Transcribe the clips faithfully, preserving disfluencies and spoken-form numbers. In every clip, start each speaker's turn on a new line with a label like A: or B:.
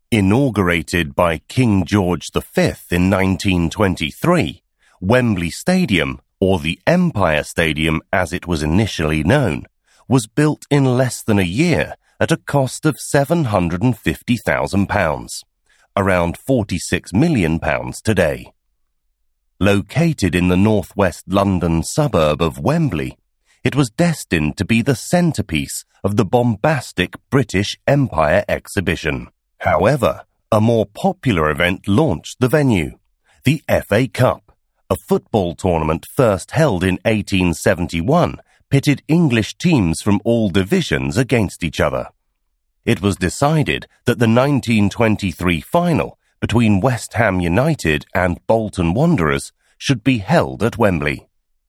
A: Inaugurated by King George the Fifth in nineteen twenty-three, Wembley Stadium, or the Empire Stadium as it was initially known, was built in less than a year at a cost of seven hundred fifty thousand pounds, around forty-six million pounds today. Located in the northwest London suburb of Wembley, it was destined to be the centrepiece of the bombastic British Empire exhibition. However, a more popular event launched the venue, the F A Cup, a football tournament first held in eighteen seventy-one, pitted English teams from all divisions against each other. It was decided that the nineteen twenty-three final between West Ham United and Bolton Wanderers should be held at Wembley.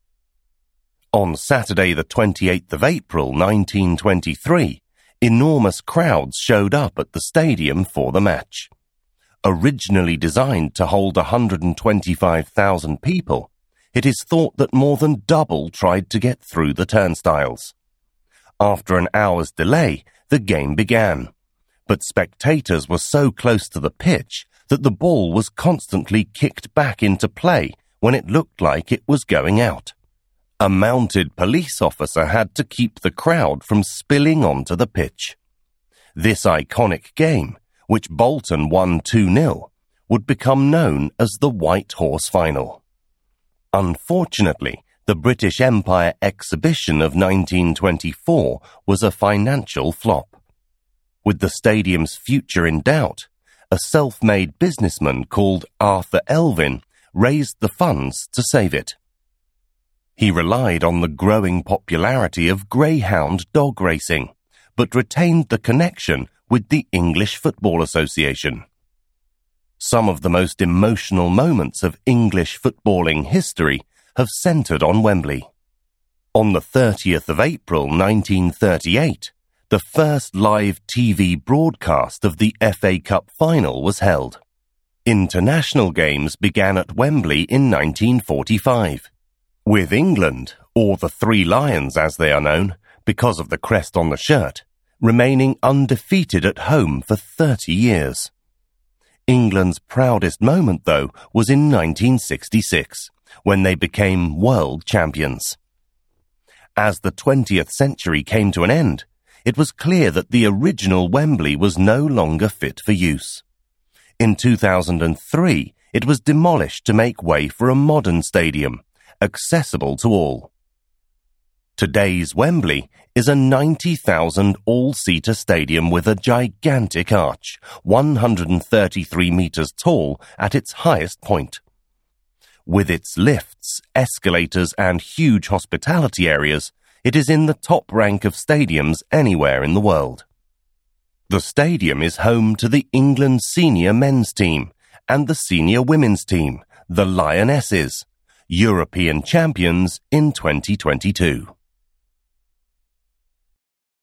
A: On Saturday the twenty-eighth of April nineteen twenty-three, enormous crowds showed up at the stadium for the match. Originally designed to hold one hundred twenty-five thousand people, it is thought that more than double tried to get through the turnstiles. After an hour's delay, the game began, but spectators were so close to the pitch that the ball was constantly kicked back into play when it looked like it was going out. A mounted police officer had to keep the crowd from spilling onto the pitch. This iconic game, which Bolton won two nil, would become known as the White Horse Final. Unfortunately, the British Empire exhibition of nineteen twenty-four was a financial flop. With the stadium's future in doubt, a self-made businessman called Arthur Elvin raised the funds to save it. He relied on the growing popularity of greyhound dog racing, but retained the connection with the English Football Association. Some of the most emotional moments of English footballing history have centred on Wembley. On the thirtieth of April nineteen thirty-eight, the first live T V broadcast of the F A Cup final was held. International games began at Wembley in nineteen forty-five. With England, or the Three Lions as they are known, because of the crest on the shirt, remaining undefeated at home for thirty years. England's proudest moment, though, was in nineteen sixty-six, when they became world champions. As the twentieth century came to an end, it was clear that the original Wembley was no longer fit for use. In two thousand three, it was demolished to make way for a modern stadium, accessible to all. Today's Wembley is a ninety thousand all-seater stadium with a gigantic arch, one hundred thirty-three metres tall at its highest point. With its lifts, escalators and huge hospitality areas, it is in the top rank of stadiums anywhere in the world. The stadium is home to the England senior men's team and the senior women's team, the Lionesses, European champions in twenty twenty-two.